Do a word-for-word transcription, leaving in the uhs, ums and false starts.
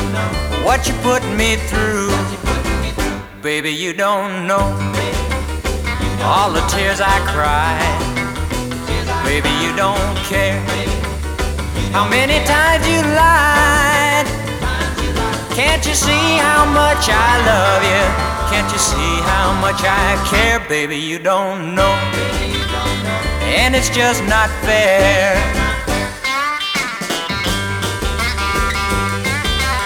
what you put me through. Baby, you don't know all the tears I cried. Baby, you don't care how many times you lied. Can't you see how much I love you? Can't you see how much I care? Baby, you don't know, and it's just not fair.